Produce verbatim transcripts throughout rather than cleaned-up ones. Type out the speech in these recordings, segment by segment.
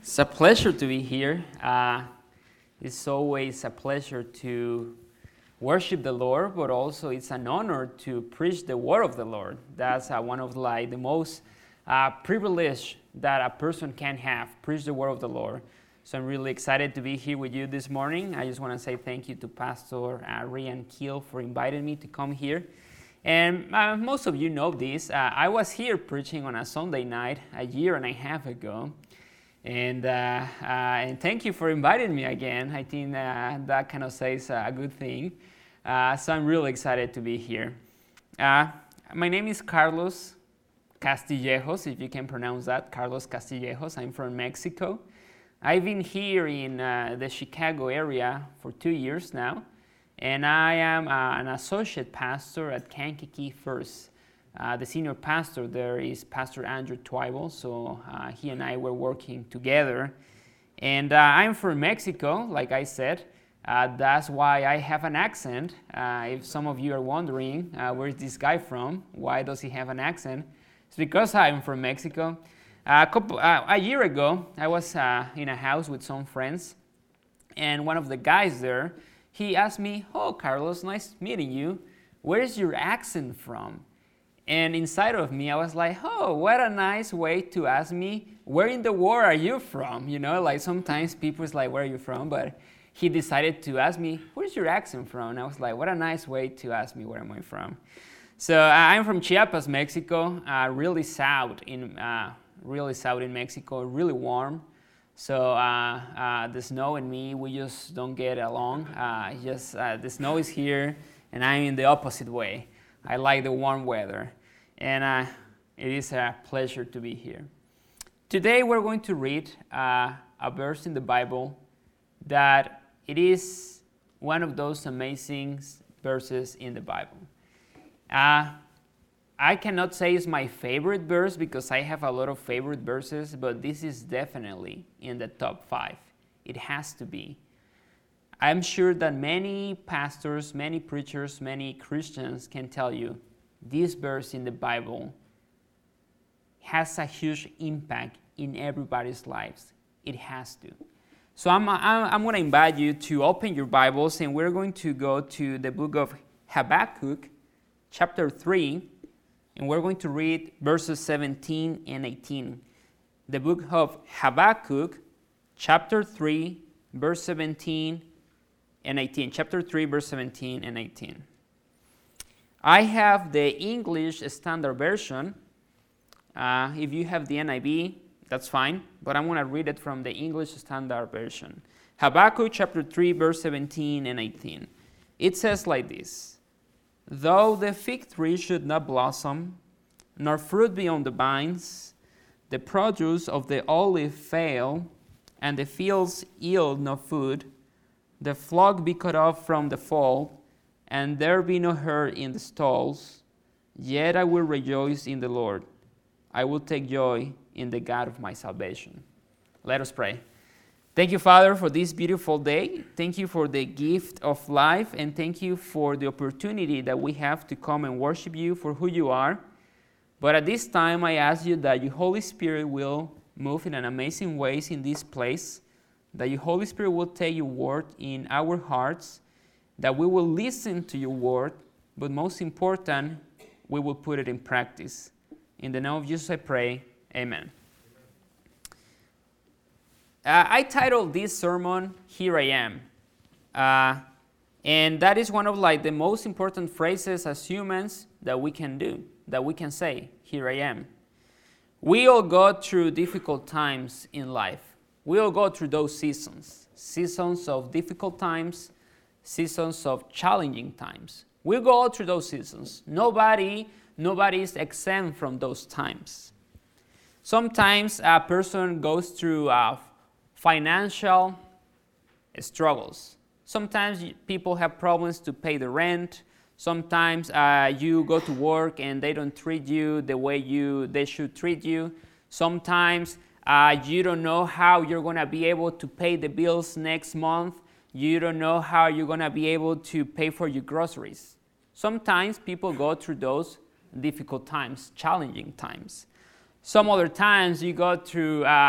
It's a pleasure to be here. Uh, it's always a pleasure to worship the Lord, but also it's an honor to preach the word of the Lord. That's uh, one of like the most uh, privilege that a person can have, preach the word of the Lord. So I'm really excited to be here with you this morning. I just want to say thank you to Pastor uh, Ryan Keel for inviting me to come here. And uh, most of you know this. Uh, I was here preaching on a Sunday night a year and a half ago. And, uh, uh, and thank you for inviting me again. I think uh, that kind of says a good thing. Uh, so I'm really excited to be here. Uh, my name is Carlos Castillejos, if you can pronounce that, Carlos Castillejos. I'm from Mexico. I've been here in uh, the Chicago area for two years now. And I am uh, an associate pastor at Kankakee First. Uh, the senior pastor there is Pastor Andrew Twyble, so uh, he and I were working together. And uh, I'm from Mexico, like I said. Uh, that's why I have an accent. Uh, if some of you are wondering, uh, where is this guy from? Why does he have an accent? It's because I'm from Mexico. Uh, a, couple, uh, a year ago, I was uh, in a house with some friends, and one of the guys there, he asked me, "Oh, Carlos, nice meeting you. Where is your accent from?" And inside of me, I was like, oh, what a nice way to ask me, where in the world are you from? You know, like sometimes people is like, where are you from? But he decided to ask me, where's your accent from? And I was like, what a nice way to ask me where am I from. So uh, I'm from Chiapas, Mexico, uh, really south in uh, really south in Mexico, really warm. So uh, uh, the snow and me, we just don't get along. Uh, just uh, the snow is here, and I'm in the opposite way. I like the warm weather, and uh, it is a pleasure to be here. Today we're going to read uh, a verse in the Bible that it is one of those amazing verses in the Bible. Uh, I cannot say it's my favorite verse because I have a lot of favorite verses, but this is definitely in the top five. It has to be. I'm sure that many pastors, many preachers, many Christians can tell you this verse in the Bible has a huge impact in everybody's lives. It has to. So I'm, I'm, I'm going to invite you to open your Bibles, and we're going to go to the book of Habakkuk, chapter three, and we're going to read verses seventeen and eighteen. The book of Habakkuk, chapter three, verse seventeen and eighteen. Chapter three, verse seventeen and eighteen. I have the English Standard Version. Uh, if you have the N I V, that's fine, but I'm going to read it from the English Standard Version. Habakkuk chapter three, verse seventeen and eighteen. It says like this: Though the fig tree should not blossom, nor fruit be on the vines, the produce of the olive fail, and the fields yield no food, the flock be cut off from the fold, and there be no herd in the stalls, yet I will rejoice in the Lord. I will take joy in the God of my salvation. Let us pray. Thank you, Father, for this beautiful day. Thank you for the gift of life, and thank you for the opportunity that we have to come and worship you for who you are. But at this time, I ask you that your Holy Spirit will move in an amazing ways in this place, that your Holy Spirit will take your word in our hearts, that we will listen to your word, but most important, we will put it in practice. In the name of Jesus I pray, amen. Uh, I titled this sermon, Here I Am. Uh, and that is one of like the most important phrases as humans that we can do, that we can say, here I am. We all go through difficult times in life. We all go through those seasons, seasons of difficult times, seasons of challenging times. We go through those seasons. Nobody, nobody is exempt from those times. Sometimes a person goes through uh, financial struggles. Sometimes people have problems to pay the rent. Sometimes uh, you go to work and they don't treat you the way you they should treat you. Sometimes uh, you don't know how you're going to be able to pay the bills next month. You don't know how you're going to be able to pay for your groceries. Sometimes people go through those difficult times, challenging times. Some other times you go through uh,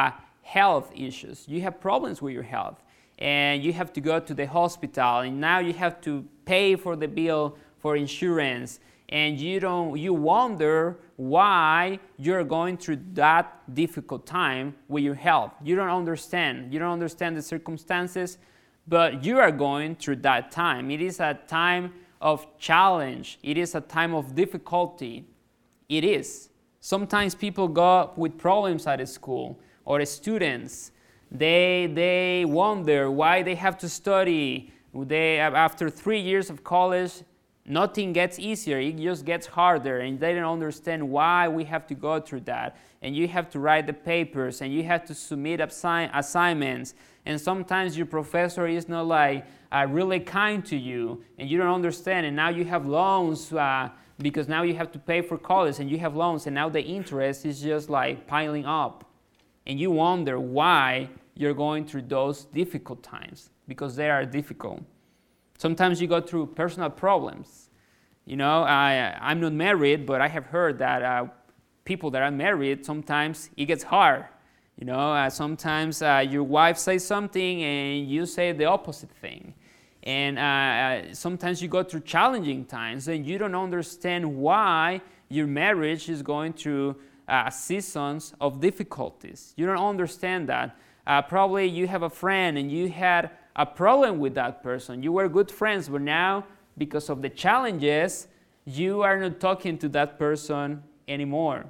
health issues. You have problems with your health, and you have to go to the hospital, and now you have to pay for the bill for insurance, and you don't you wonder why you're going through that difficult time with your health. You don't understand. You don't understand the circumstances, but you are going through that time. It is a time of challenge. It is a time of difficulty. It is. Sometimes people go with problems at school, or students. They they wonder why they have to study. They after three years of college, nothing gets easier. It just gets harder, and they don't understand why we have to go through that. And you have to write the papers, and you have to submit assi- assignments. And sometimes your professor is not like uh, really kind to you, and you don't understand. And now you have loans uh, because now you have to pay for college, and you have loans, and now the interest is just like piling up. And you wonder why you're going through those difficult times, because they are difficult. Sometimes you go through personal problems. You know, I, I'm not married, but I have heard that uh, people that are married, sometimes it gets hard. You know, uh, sometimes uh, your wife says something and you say the opposite thing. And uh, sometimes you go through challenging times and you don't understand why your marriage is going through uh, seasons of difficulties. You don't understand that. Uh, probably you have a friend and you had a problem with that person. You were good friends, but now, because of the challenges, you are not talking to that person anymore.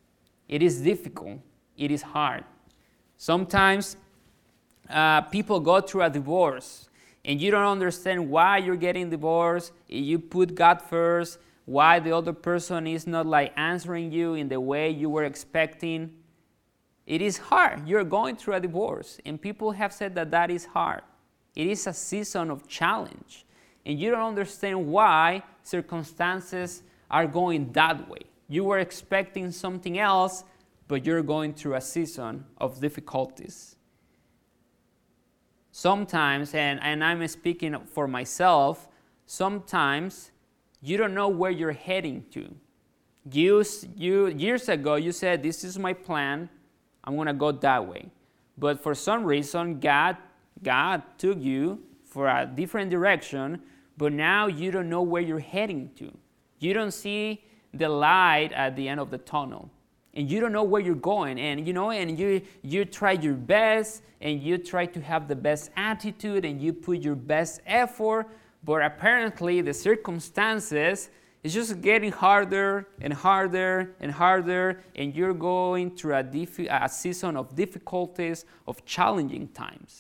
It is difficult. It is hard. Sometimes uh, people go through a divorce, and you don't understand why you're getting divorced. You put God first, why the other person is not like answering you in the way you were expecting. It is hard. You're going through a divorce, and people have said that that is hard. It is a season of challenge, and you don't understand why circumstances are going that way. You were expecting something else, but you're going through a season of difficulties. Sometimes, and, and I'm speaking for myself, sometimes you don't know where you're heading to. You, you, years ago, you said, this is my plan, I'm going to go that way. But for some reason, God God took you for a different direction, but now you don't know where you're heading to. You don't see the light at the end of the tunnel, and you don't know where you're going. And you know, and you you try your best, and you try to have the best attitude, and you put your best effort, but apparently the circumstances is just getting harder and harder and harder, and you're going through a, diff- a season of difficulties, of challenging times.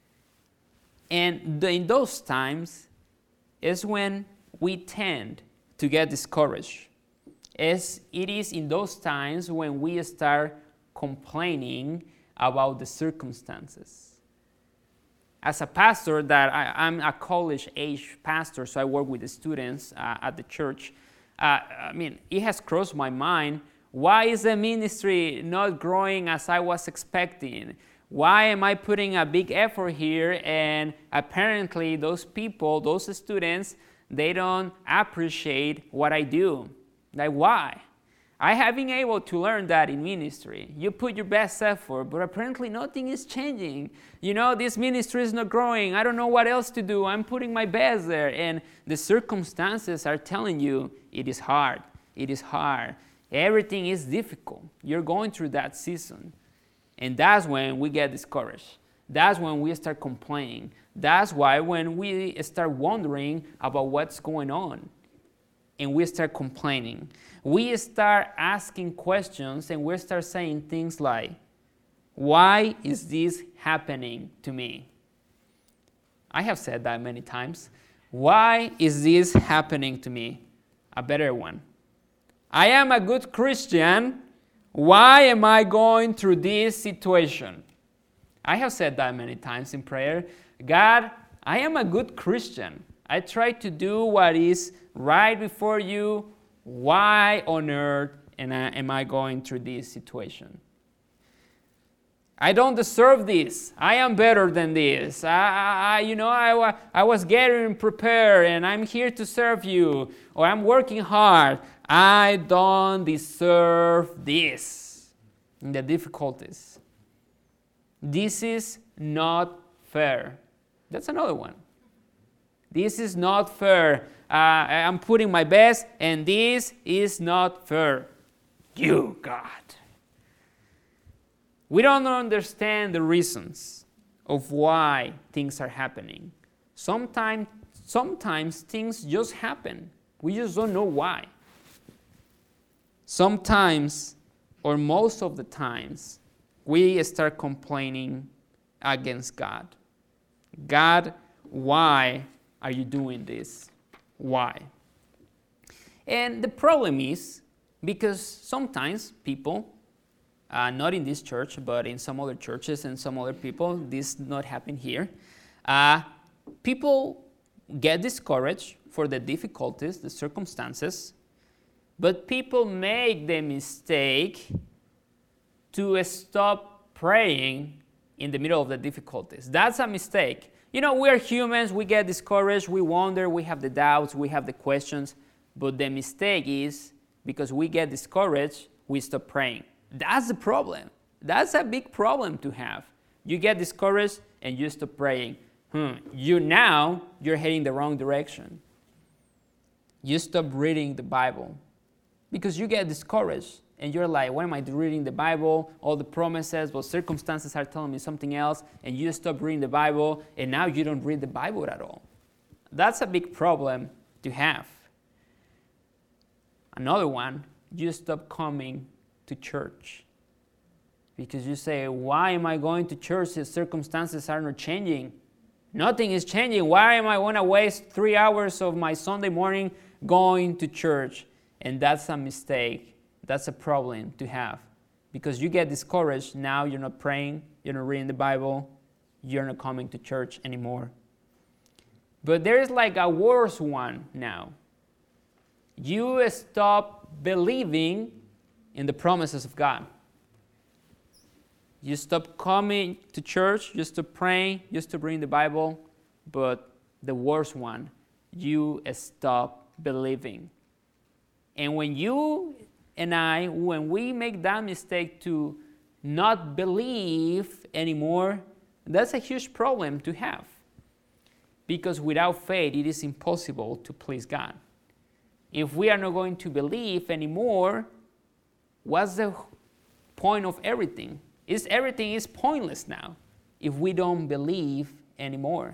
And the, in those times is when we tend to get discouraged. As it is in those times when we start complaining about the circumstances. As a pastor, that I, I'm a college-age pastor, so I work with the students uh, at the church. Uh, I mean, it has crossed my mind, why is the ministry not growing as I was expecting? Why am I putting a big effort here, and apparently those people, those students, they don't appreciate what I do? Like, why? I have been able to learn that in ministry. You put your best effort, but apparently nothing is changing. You know, this ministry is not growing. I don't know what else to do. I'm putting my best there, and the circumstances are telling you it is hard. It is hard. Everything is difficult. You're going through that season. And that's when we get discouraged. That's when we start complaining. That's why when we start wondering about what's going on and we start complaining, we start asking questions and we start saying things like, why is this happening to me? I have said that many times. Why is this happening to me? A better one. I am a good Christian. Why am I going through this situation? I have said that many times in prayer. God, I am a good Christian. I try to do what is right before you. Why on earth am I going through this situation? I don't deserve this. I am better than this. I, I you know, I, I was getting prepared and I'm here to serve you. Or I'm working hard. I don't deserve this. In the difficulties. This is not fair. That's another one. This is not fair. Uh, I'm putting my best, and this is not fair. You, God. We don't understand the reasons of why things are happening. Sometimes, sometimes things just happen. We just don't know why. Sometimes, or most of the times, we start complaining against God. God, why are you doing this? Why? And the problem is because sometimes people, uh, not in this church, but in some other churches and some other people, this does not happen here, uh, people get discouraged for the difficulties, the circumstances, but people make the mistake to stop praying in the middle of the difficulties. That's a mistake. You know, we are humans, we get discouraged, we wonder, we have the doubts, we have the questions, but the mistake is because we get discouraged, we stop praying. That's the problem. That's a big problem to have. You get discouraged and you stop praying. Hmm. You now, you're heading the wrong direction. You stop reading the Bible because you get discouraged. And you're like, why am I reading the Bible? All the promises, but circumstances are telling me something else. And you stop reading the Bible, and now you don't read the Bible at all. That's a big problem to have. Another one, you stop coming to church. Because you say, why am I going to church if circumstances are not changing? Nothing is changing. Why am I going to waste three hours of my Sunday morning going to church? And that's a mistake. That's a problem to have because you get discouraged. Now you're not praying, you're not reading the Bible, you're not coming to church anymore. But there is like a worse one now. You stop believing in the promises of God. You stop coming to church, you stop praying, you stop reading the Bible, but the worst one, you stop believing. And when you and I, when we make that mistake to not believe anymore, that's a huge problem to have. Because without faith, it is impossible to please God. If we are not going to believe anymore, what's the point of everything? Is everything is pointless now if we don't believe anymore.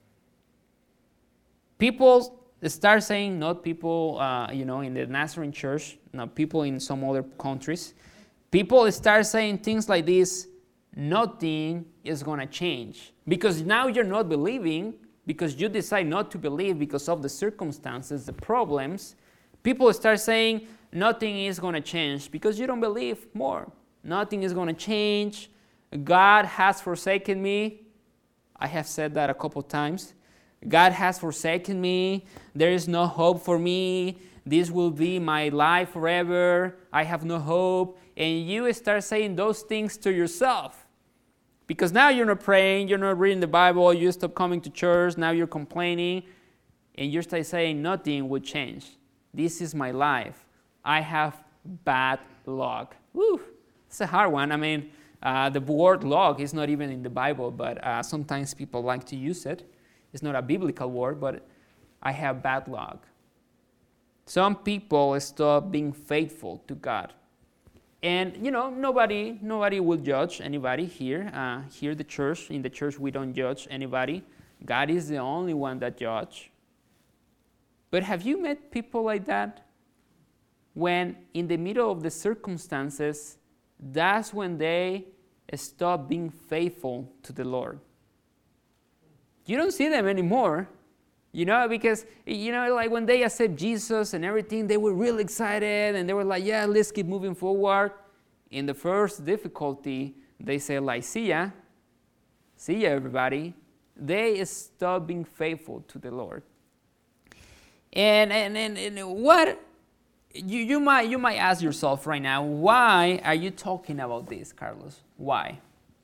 People start saying, not people, uh, you know, in the Nazarene church, not people in some other countries. People start saying things like this, nothing is going to change. Because now you're not believing, because you decide not to believe because of the circumstances, the problems. People start saying, nothing is going to change because you don't believe more. Nothing is going to change. God has forsaken me. I have said that a couple times. God has forsaken me. There is no hope for me. This will be my life forever. I have no hope. And you start saying those things to yourself. Because now you're not praying, you're not reading the Bible, you stop coming to church, now you're complaining, and you start saying nothing will change. This is my life. I have bad luck. Woo, it's a hard one. I mean, uh, the word luck is not even in the Bible, but uh, sometimes people like to use it. It's not a biblical word, but I have bad luck. Some people stop being faithful to God. And, you know, nobody nobody will judge anybody here. Uh, here, the church, in the church, we don't judge anybody. God is the only one that judges. But have you met people like that? When in the middle of the circumstances, that's when they stop being faithful to the Lord. You don't see them anymore, you know, because, you know, like when they accept Jesus and everything, they were really excited and they were like, yeah, let's keep moving forward. In the first difficulty, they say like, see ya, see ya, everybody. They stop being faithful to the Lord. And and and, and what you you might you might ask yourself right now, why are you talking about this, Carlos? Why?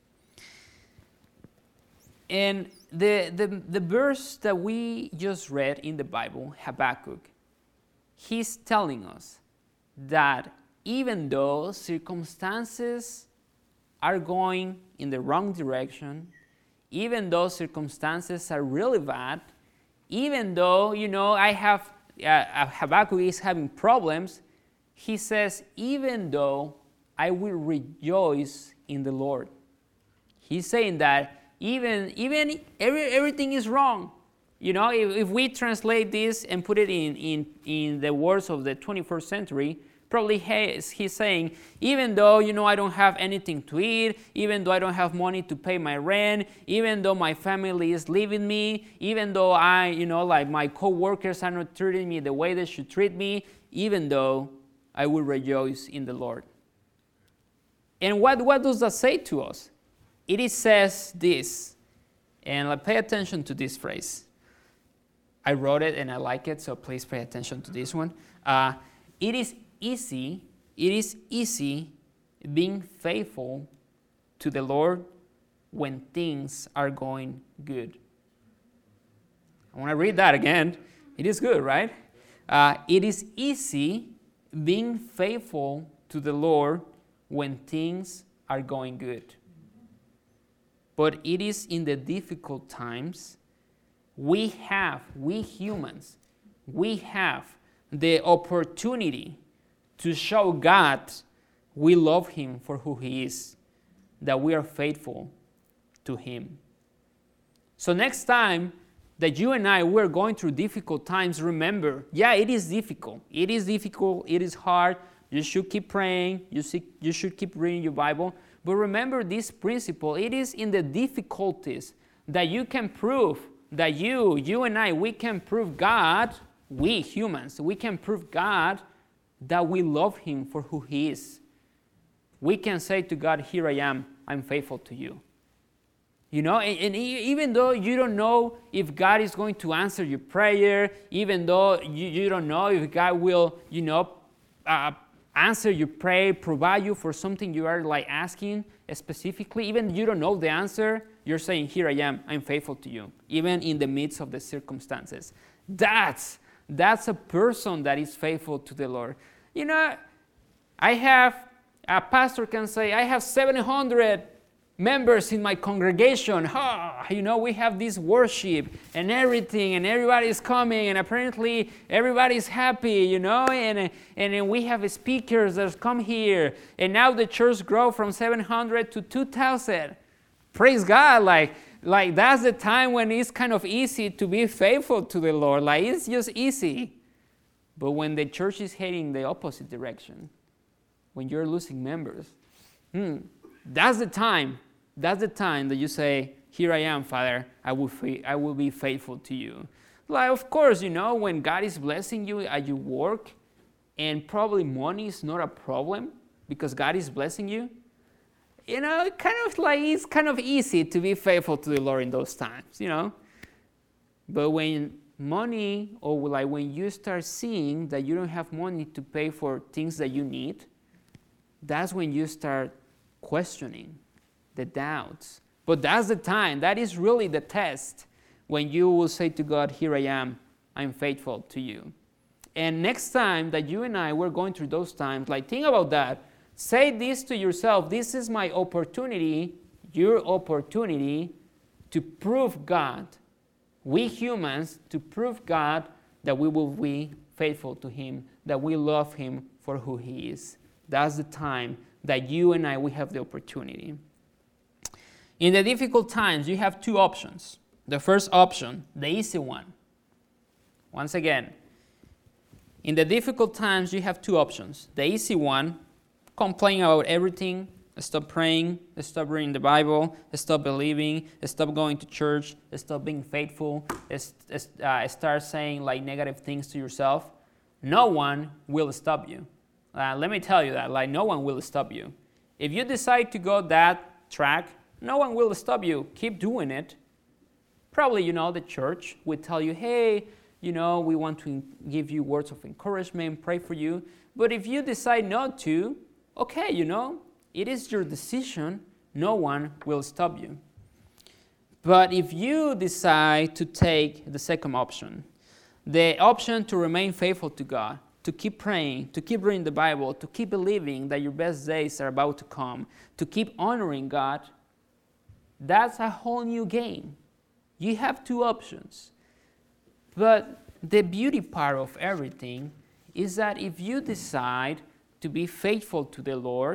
And the, the, the verse that we just read in the Bible, Habakkuk, he's telling us that even though circumstances are going in the wrong direction, even though circumstances are really bad, even though, you know, I have, uh, Habakkuk is having problems, he says, even though I will rejoice in the Lord. He's saying that even, even every, everything is wrong. You know, if, if we translate this and put it in, in, in the words of the twenty-first century, probably he's, he's saying, even though, you know, I don't have anything to eat, even though I don't have money to pay my rent, even though my family is leaving me, even though I, you know, like my co-workers are not treating me the way they should treat me, even though I will rejoice in the Lord. And what, what does that say to us? It says this, and like, pay attention to this phrase. I wrote it and I like it, so please pay attention to this one. Uh, it is easy, it is easy being faithful to the Lord when things are going good. I want to read that again. It is good, right? Uh, it is easy being faithful to the Lord when things are going good. But it is in the difficult times we have, we humans, we have the opportunity to show God we love Him for who He is, that we are faithful to Him. So next time that you and I, we're going through difficult times, remember, yeah, it is difficult. It is difficult. It is hard. You should keep praying. You, see, you should keep reading your Bible. But remember this principle. It is in the difficulties that you can prove that you, you and I, we can prove God, we humans, we can prove God that we love Him for who He is. We can say to God, here I am, I'm faithful to you. You know, and, and even though you don't know if God is going to answer your prayer, even though you, you don't know if God will, you know, uh, answer your prayer, provide you for something you are like asking specifically, even you don't know the answer, you're saying, here I am, I'm faithful to you, even in the midst of the circumstances. That's, that's a person that is faithful to the Lord. You know, I have, a pastor can say, I have seven hundred members in my congregation. Oh, you know, we have this worship and everything, and everybody's coming, and apparently everybody's happy, you know, and, and and we have speakers that come here, and now the church grow from seven hundred to two thousand. Praise God, like, like that's the time when it's kind of easy to be faithful to the Lord. Like, it's just easy. But when the church is heading the opposite direction, when you're losing members, hmm, that's the time. That's the time that you say, here I am, Father, I will, fa- I will be faithful to you. Like, of course, you know, when God is blessing you at your work, and probably money is not a problem because God is blessing you, you know, it kind of like it's kind of easy to be faithful to the Lord in those times, you know. But when money, or like when you start seeing that you don't have money to pay for things that you need, that's when you start questioning the doubts. But that's the time, that is really the test, when you will say to God, here I am, I'm faithful to you. And next time that you and I, we're going through those times, like think about that. Say this to yourself, this is my opportunity, your opportunity to prove God, we humans, to prove God that we will be faithful to Him, that we love Him for who He is. That's the time that you and I, we have the opportunity. In the difficult times, you have two options. The first option, the easy one. Once again, in the difficult times, you have two options. The easy one, complain about everything, stop praying, stop reading the Bible, stop believing, stop going to church, stop being faithful, uh, start saying like negative things to yourself. No one will stop you. Uh, let me tell you that, like no one will stop you. If you decide to go that track, no one will stop you. Keep doing it. Probably, you know, the church will tell you, hey, you know, we want to give you words of encouragement, pray for you. But if you decide not to, okay, you know, it is your decision. No one will stop you. But if you decide to take the second option, the option to remain faithful to God, to keep praying, to keep reading the Bible, to keep believing that your best days are about to come, to keep honoring God, that's a whole new game. You have two options. But the beauty part of everything is that if you decide to be faithful to the Lord,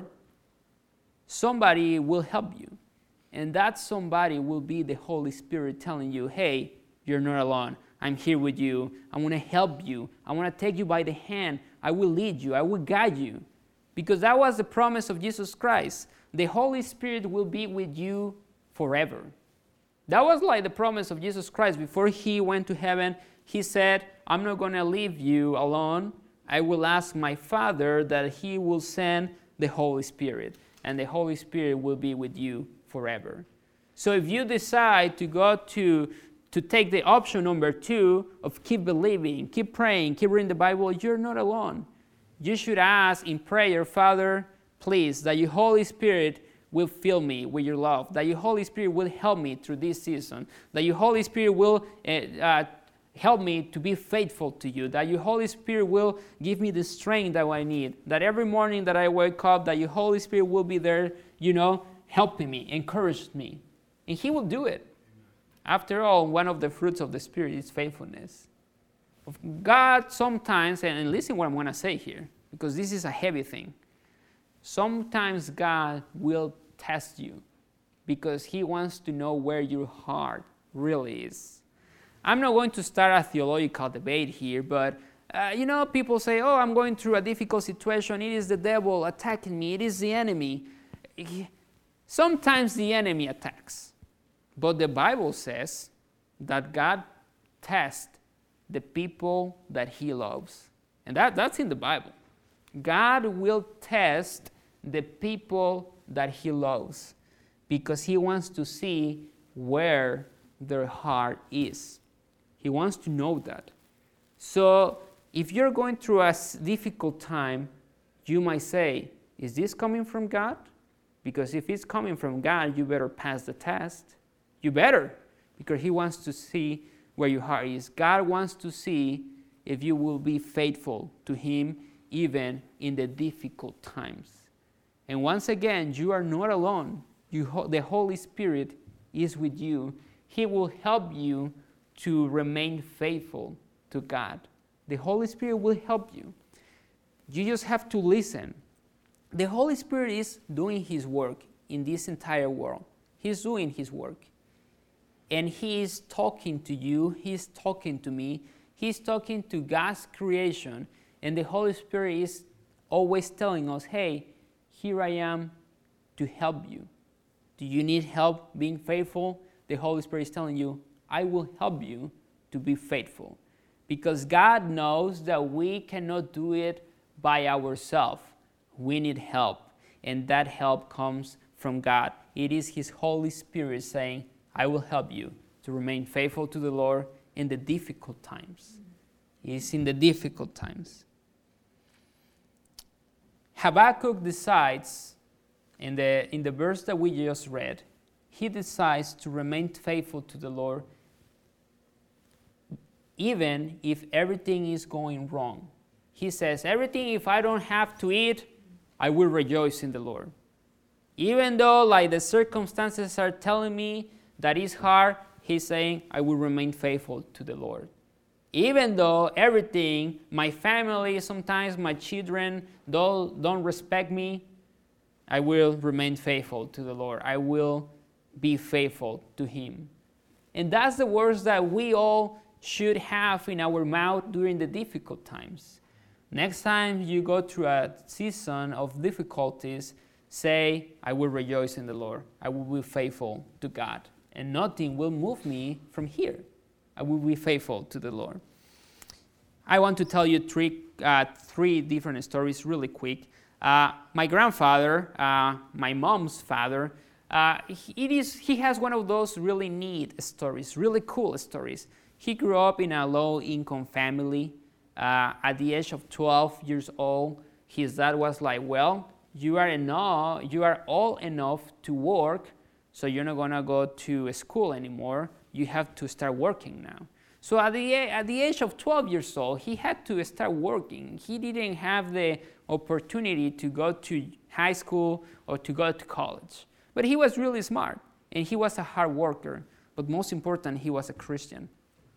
somebody will help you. And that somebody will be the Holy Spirit telling you, hey, you're not alone. I'm here with you. I want to help you. I want to take you by the hand. I will lead you. I will guide you. Because that was the promise of Jesus Christ. The Holy Spirit will be with you forever. That was like the promise of Jesus Christ. Before he went to heaven, he said, I'm not going to leave you alone. I will ask my Father that he will send the Holy Spirit. And the Holy Spirit will be with you forever. So if you decide to go to to take the option number two of keep believing, keep praying, keep reading the Bible, you're not alone. You should ask in prayer, Father, please, that your Holy Spirit will fill me with your love, that your Holy Spirit will help me through this season, that your Holy Spirit will uh, uh, help me to be faithful to you, that your Holy Spirit will give me the strength that I need, that every morning that I wake up, that your Holy Spirit will be there, you know, helping me, encouraging me. And he will do it. After all, one of the fruits of the Spirit is faithfulness. God sometimes, and listen what I'm going to say here, because this is a heavy thing. Sometimes God will test you because he wants to know where your heart really is. I'm not going to start a theological debate here, but uh, you know, people say, oh, I'm going through a difficult situation. It is the devil attacking me. It is the enemy. Sometimes the enemy attacks. But the Bible says that God tests the people that he loves. And that, that's in the Bible. God will test the people that he loves because he wants to see where their heart is. He wants to know that. So if you're going through a difficult time, you might say, is this coming from God? Because if it's coming from God, you better pass the test. You better, because he wants to see where your heart is. God wants to see if you will be faithful to him even in the difficult times. And once again, you are not alone. You, the Holy Spirit is with you. He will help you to remain faithful to God. The Holy Spirit will help you. You just have to listen. The Holy Spirit is doing his work in this entire world. He's doing his work. And he is talking to you. He's talking to me. He's talking to God's creation. And the Holy Spirit is always telling us, hey, here I am to help you. Do you need help being faithful? The Holy Spirit is telling you, I will help you to be faithful. Because God knows that we cannot do it by ourselves. We need help. And that help comes from God. It is his Holy Spirit saying, I will help you to remain faithful to the Lord in the difficult times. It's in the difficult times. Habakkuk decides, in the, in the verse that we just read, he decides to remain faithful to the Lord even if everything is going wrong. He says, everything, if I don't have to eat, I will rejoice in the Lord. Even though like the circumstances are telling me that it's hard, he's saying, I will remain faithful to the Lord. Even though everything, my family, sometimes my children don't, don't respect me, I will remain faithful to the Lord. I will be faithful to him. And that's the words that we all should have in our mouth during the difficult times. Next time you go through a season of difficulties, say, I will rejoice in the Lord. I will be faithful to God. And nothing will move me from here. I will be faithful to the Lord. I want to tell you three, uh, three different stories really quick. Uh, my grandfather, uh, my mom's father, uh, it is, he has one of those really neat stories, really cool stories. He grew up in a low-income family. Uh, at the age of twelve years old, his dad was like, well, you are enough, you are old enough to work, so you're not going to go to school anymore. You have to start working now. So at the, at the age of twelve years old, he had to start working. He didn't have the opportunity to go to high school or to go to college. But he was really smart, and he was a hard worker. But most important, he was a Christian.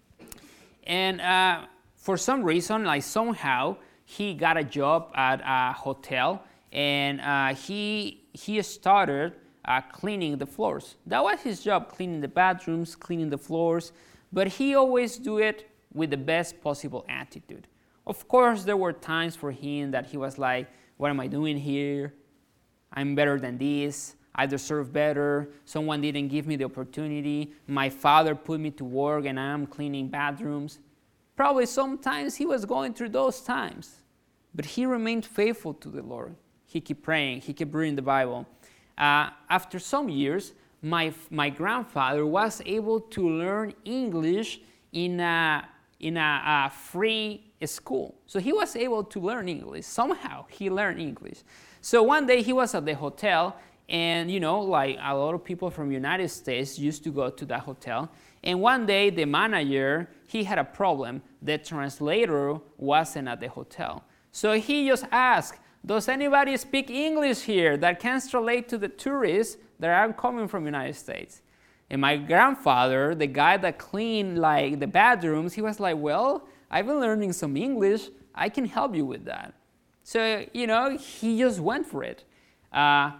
And uh, for some reason, like somehow, he got a job at a hotel, and uh, he, he started uh, cleaning the floors. That was his job, cleaning the bathrooms, cleaning the floors. But he always do it with the best possible attitude. Of course, there were times for him that he was like, what am I doing here? I'm better than this. I deserve better. Someone didn't give me the opportunity. My father put me to work and I'm cleaning bathrooms. Probably sometimes he was going through those times. But he remained faithful to the Lord. He kept praying. He kept reading the Bible. Uh, after some years, My, my grandfather was able to learn English in a, in a, a free school. So he was able to learn English. Somehow he learned English. So one day he was at the hotel, and you know, like a lot of people from the United States used to go to that hotel. And one day the manager, he had a problem. The translator wasn't at the hotel. So he just asked, does anybody speak English here that can translate to the tourists that are coming from the United States? And my grandfather, the guy that cleaned like the bathrooms, he was like, well, I've been learning some English. I can help you with that. So, you know, he just went for it. Uh,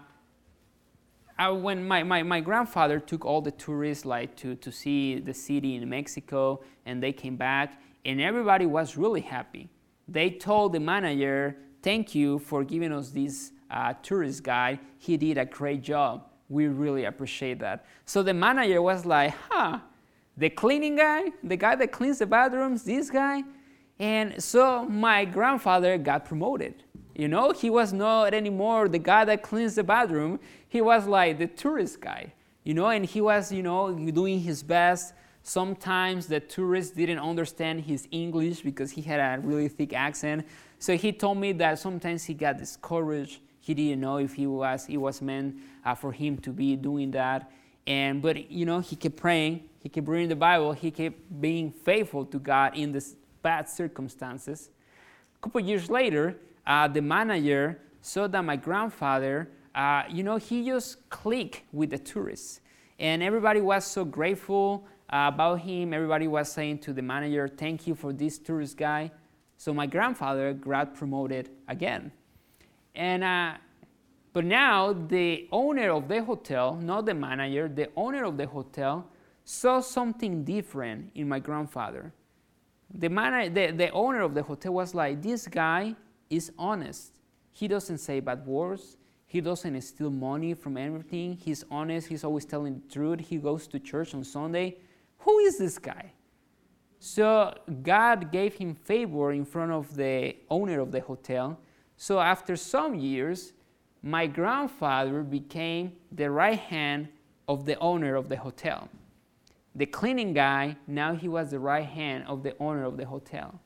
I, when my, my, my grandfather took all the tourists like to, to see the city in Mexico, and they came back, and everybody was really happy. They told the manager, thank you for giving us this uh, tourist guide. He did a great job. We really appreciate that. So the manager was like, huh, the cleaning guy, the guy that cleans the bathrooms, this guy. And so my grandfather got promoted. You know, he was not anymore the guy that cleans the bathroom. He was like the tourist guy, you know, and he was, you know, doing his best. Sometimes the tourists didn't understand his English because he had a really thick accent. So he told me that sometimes he got discouraged. He didn't know if he was it was meant uh, for him to be doing that. And but you know, he kept praying, he kept reading the Bible, he kept being faithful to God in these bad circumstances. A couple years later, uh, the manager saw that my grandfather, uh, you know, he just clicked with the tourists, and everybody was so grateful uh, about him. Everybody was saying to the manager, "Thank you for this tourist guy." So my grandfather got promoted again. And uh, but now the owner of the hotel, not the manager, the owner of the hotel saw something different in my grandfather. The, man, the, the owner of the hotel was like, this guy is honest. He doesn't say bad words. He doesn't steal money from everything. He's honest. He's always telling the truth. He goes to church on Sunday. Who is this guy? So God gave him favor in front of the owner of the hotel. So after some years, my grandfather became the right hand of the owner of the hotel. The cleaning guy, now he was the right hand of the owner of the hotel.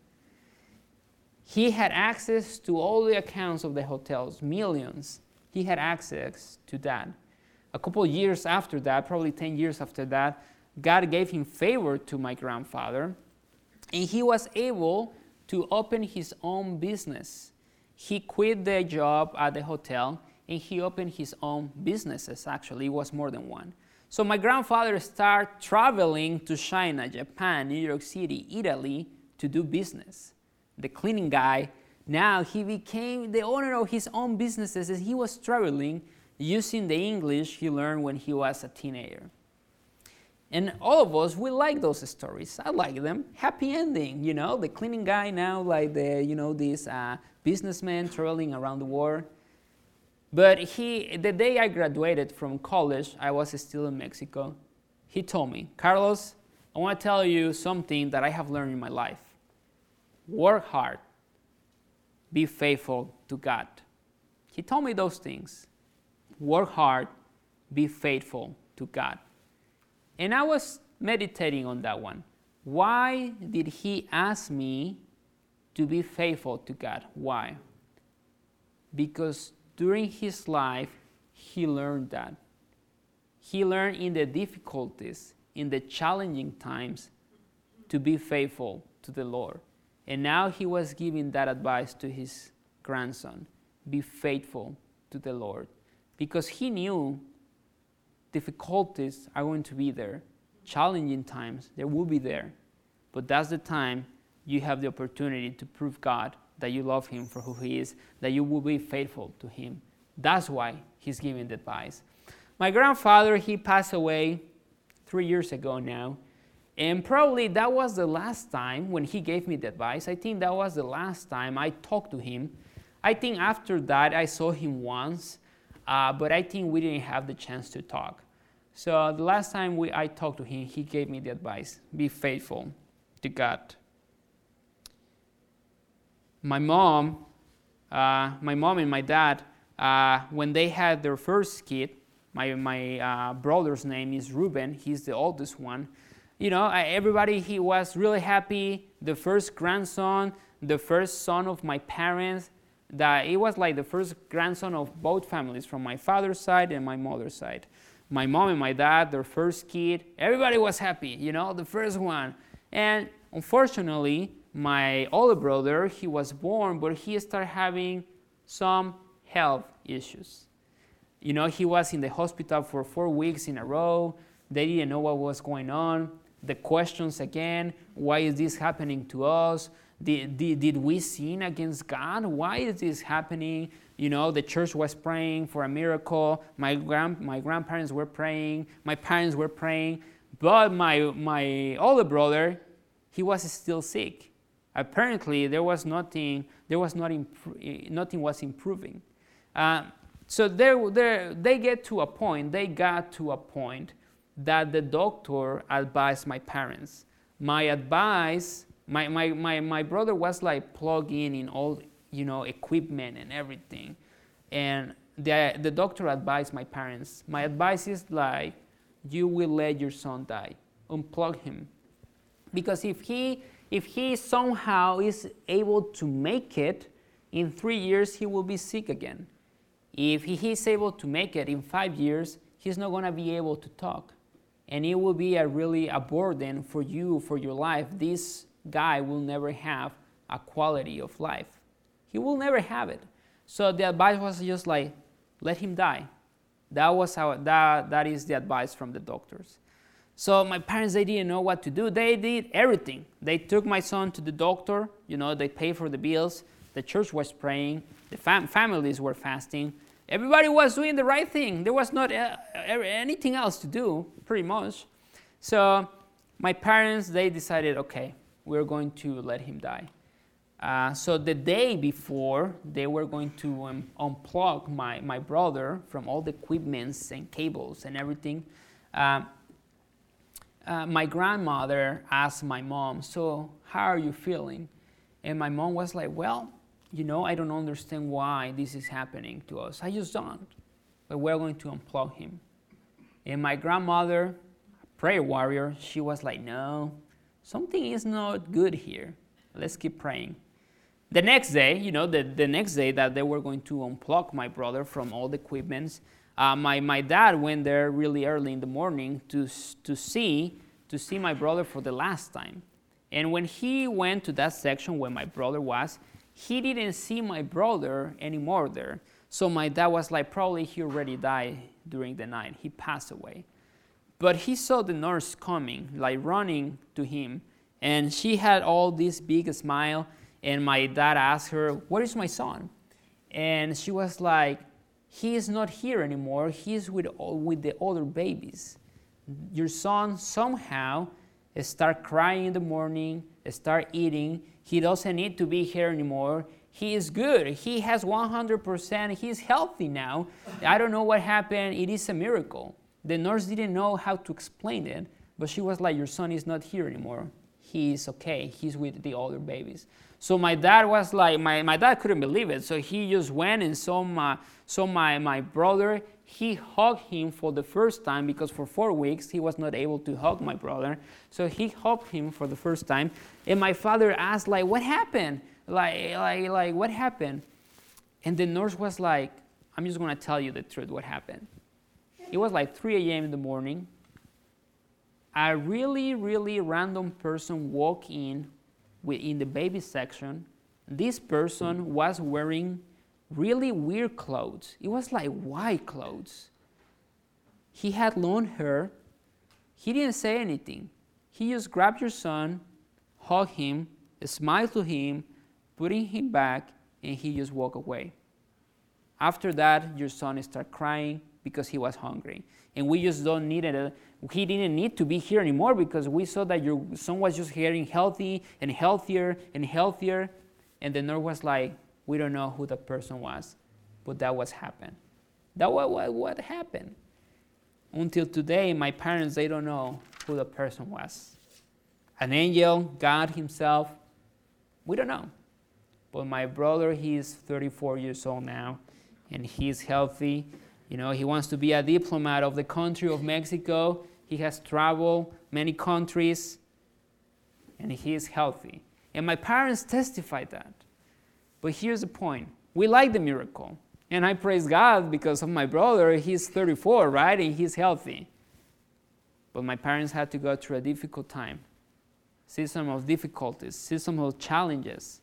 He had access to all the accounts of the hotels, millions. He had access to that. A couple of years after that, probably ten years after that, God gave him favor to my grandfather, and he was able to open his own business. He quit the job at the hotel, and he opened his own businesses. Actually, it was more than one. So my grandfather started traveling to China, Japan, New York City, Italy to do business. The cleaning guy, now he became the owner of his own businesses, and he was traveling using the English he learned when he was a teenager. And all of us, we like those stories. I like them. Happy ending, you know. The cleaning guy now, like the, you know, this uh, businessman traveling around the world. But he, the day I graduated from college, I was still in Mexico. He told me, Carlos, I want to tell you something that I have learned in my life. Work hard. Be faithful to God. He told me those things. Work hard. Be faithful to God. And I was meditating on that one. Why did he ask me to be faithful to God? Why? Because during his life, he learned that. He learned in the difficulties, in the challenging times, to be faithful to the Lord. And now he was giving that advice to his grandson. Be faithful to the Lord. Because he knew difficulties are going to be there. Challenging times, they will be there. But that's the time you have the opportunity to prove God that you love him for who he is, that you will be faithful to him. That's why he's giving the advice. My grandfather, he passed away three years ago now. And probably that was the last time when he gave me the advice. I think that was the last time I talked to him. I think after that I saw him once, uh, but I think we didn't have the chance to talk. So the last time we, I talked to him, he gave me the advice, be faithful to God. My mom, uh, my mom and my dad, uh, when they had their first kid, my, my uh, brother's name is Ruben, he's the oldest one. You know, everybody, he was really happy. The first grandson, the first son of my parents, that it was like the first grandson of both families, from my father's side and my mother's side. My mom and my dad, their first kid, everybody was happy, you know, the first one. And unfortunately, my older brother, he was born, but he started having some health issues. You know, he was in the hospital for four weeks in a row. They didn't know what was going on. The questions again, why is this happening to us? Did, did, did we sin against God? Why is this happening? You know, the church was praying for a miracle. My grand, my grandparents were praying. My parents were praying. But my, my older brother, he was still sick. Apparently, there was nothing, there was not impro- nothing was improving. Uh, so there, there, they get to a point, they got to a point that the doctor advised my parents. My advice, my, my, my, my brother was like plugged in in all, you know, equipment and everything. And the, the doctor advised my parents, my advice is like, you will let your son die. Unplug him. Because if he, if he somehow is able to make it, in three years he will be sick again. If he is able to make it in five years, he's not going to be able to talk. And it will be a really a burden for you, for your life. This guy will never have a quality of life. He will never have it. So the advice was just like, let him die. That was how, that, that is the advice from the doctors. So my parents, they didn't know what to do. They did everything. They took my son to the doctor. You know, they paid for the bills. The church was praying. The fam- families were fasting. Everybody was doing the right thing. There was not uh, anything else to do, pretty much. So my parents, they decided, okay, we're going to let him die. Uh, so the day before, they were going to um, unplug my, my brother from all the equipments and cables and everything. Uh, uh, my grandmother asked my mom, so how are you feeling? And my mom was like, well, you know, I don't understand why this is happening to us. I just don't. But we're going to unplug him. And my grandmother, prayer warrior, she was like, no, something is not good here. Let's keep praying. The next day, you know, the, the next day that they were going to unplug my brother from all the equipments, uh, my, my dad went there really early in the morning to, to, see, to see my brother for the last time. And when he went to that section where my brother was, he didn't see my brother anymore there. So my dad was like, probably he already died during the night. He passed away. But he saw the nurse coming, like running to him. And she had all this big smile. And my dad asked her, where is my son? And she was like, he is not here anymore. He's with, with the other babies. Your son somehow start crying in the morning, start eating. He doesn't need to be here anymore. He is good. He has one hundred percent. He's healthy now. I don't know what happened. It is a miracle. The nurse didn't know how to explain it, but she was like, your son is not here anymore. He is okay. He's with the other babies. So my dad was like, my, my dad couldn't believe it. So he just went and saw my, saw my, my brother. He hugged him for the first time because for four weeks he was not able to hug my brother. So he hugged him for the first time. And my father asked, like, what happened? Like, like, like, what happened? And the nurse was like, I'm just going to tell you the truth, what happened. It was like three a.m. in the morning. a really, really random person walked in in the baby section. This person was wearing really weird clothes. It was like white clothes. He had long hair. He didn't say anything. He just grabbed your son, hugged him, smiled to him, putting him back, and he just walked away. After that, your son started crying because he was hungry. And we just don't need it. He didn't need to be here anymore because we saw that your son was just getting healthy and healthier and healthier. And the nurse was like, we don't know who the person was, but that was happened. That was what, what happened. Until today, my parents, they don't know who the person was. An angel, God himself, we don't know. But my brother, he's thirty-four years old now, and he's healthy. You know, he wants to be a diplomat of the country of Mexico. He has traveled many countries, and he is healthy. And my parents testified that. But here's the point. We like the miracle. And I praise God because of my brother. He's thirty-four, right? And he's healthy. But my parents had to go through a difficult time. Season of difficulties, season of challenges.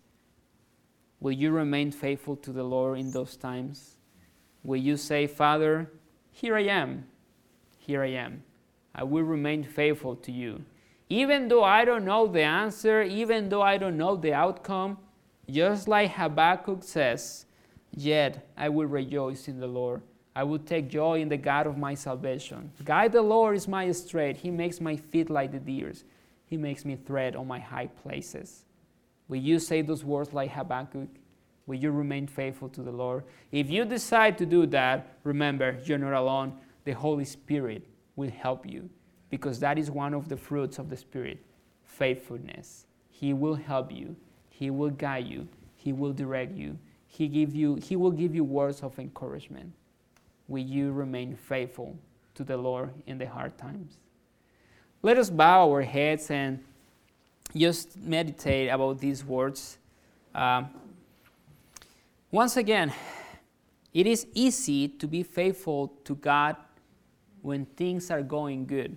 Will you remain faithful to the Lord in those times? Will you say, Father, here I am. Here I am. I will remain faithful to you. Even though I don't know the answer, even though I don't know the outcome, just like Habakkuk says, yet I will rejoice in the Lord. I will take joy in the God of my salvation. God the Lord is my strength. He makes my feet like the deer's. He makes me tread on my high places. Will you say those words like Habakkuk? Will you remain faithful to the Lord? If you decide to do that, remember, you're not alone. The Holy Spirit will help you because that is one of the fruits of the Spirit, faithfulness. He will help you. He will guide you. He will direct you. He, give you. he will give you words of encouragement. Will you remain faithful to the Lord in the hard times? Let us bow our heads and just meditate about these words. Um, once again, it is easy to be faithful to God when things are going good.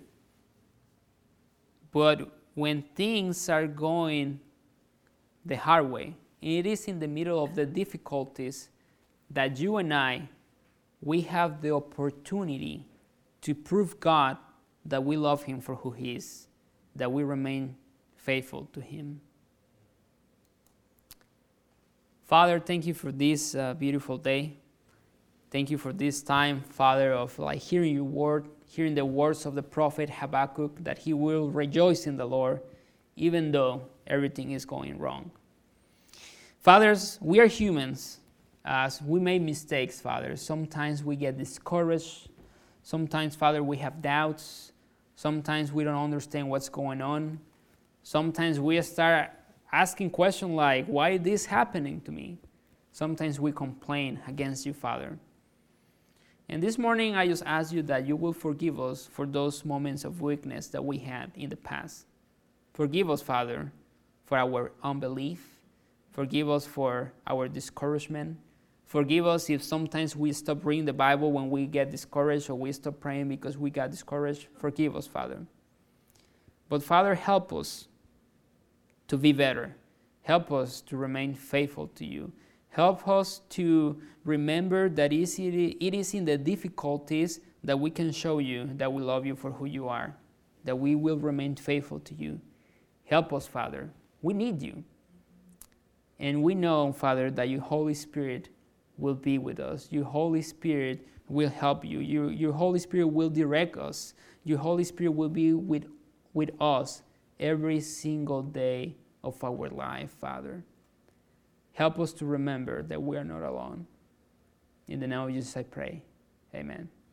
But when things are going the hard way, it is in the middle of the difficulties that you and I, we have the opportunity to prove God that we love Him for who He is, that we remain faithful to Him. Father, thank you for this uh, beautiful day. Thank you for this time, Father, of like hearing your word, hearing the words of the prophet Habakkuk, that he will rejoice in the Lord, even though everything is going wrong. Fathers, we are humans. As we make mistakes, Father. Sometimes we get discouraged. Sometimes, Father, we have doubts. Sometimes we don't understand what's going on. Sometimes we start asking questions like, why is this happening to me? Sometimes we complain against you, Father. And this morning, I just ask you that you will forgive us for those moments of weakness that we had in the past. Forgive us, Father, for our unbelief. Forgive us for our discouragement. Forgive us if sometimes we stop reading the Bible when we get discouraged or we stop praying because we got discouraged. Forgive us, Father. But, Father, help us to be better. Help us to remain faithful to you. Help us to remember that it is in the difficulties that we can show you that we love you for who you are, that we will remain faithful to you. Help us, Father. We need you. And we know, Father, that your Holy Spirit will be with us. Your Holy Spirit will help you. Your, your Holy Spirit will direct us. Your Holy Spirit will be with, with us every single day of our life, Father. Help us to remember that we are not alone. In the name of Jesus I pray. Amen.